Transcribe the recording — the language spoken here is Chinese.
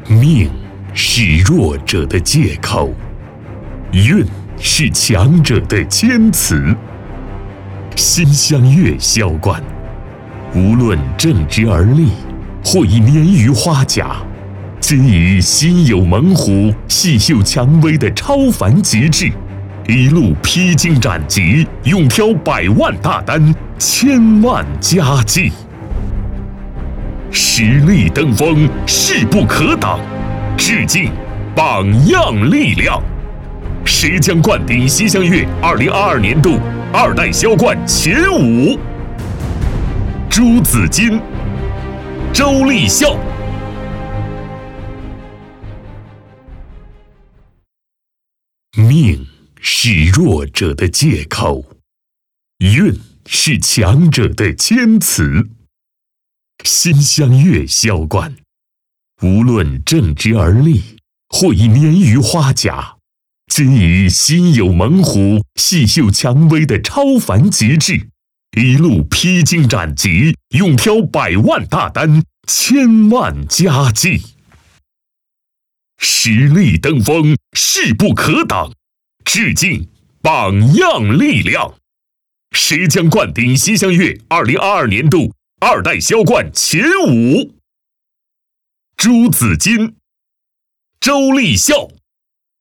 命是弱者的借口，运是强者的谦辞。心相悦销冠，无论正直而立，或以年于花甲，皆以心有猛虎，细嗅蔷薇的超凡极致，一路披荆斩棘，勇挑100万大单，千万佳绩。实力登峰，势不可挡，致敬榜样力量。谁将冠顶西厢月2022年度2代销冠前5？朱子金、周立孝。命是弱者的借口，运是强者的谦辞。心相悦销冠，无论正直而立，或以年于花甲，皆以心有猛虎，细嗅蔷薇的超凡极致，一路披荆斩棘，勇挑100万大单，千万佳绩。实力登峰，势不可挡，致敬榜样力量。谁将冠顶西厢月2022年度2代销冠前5？朱子金、周立孝。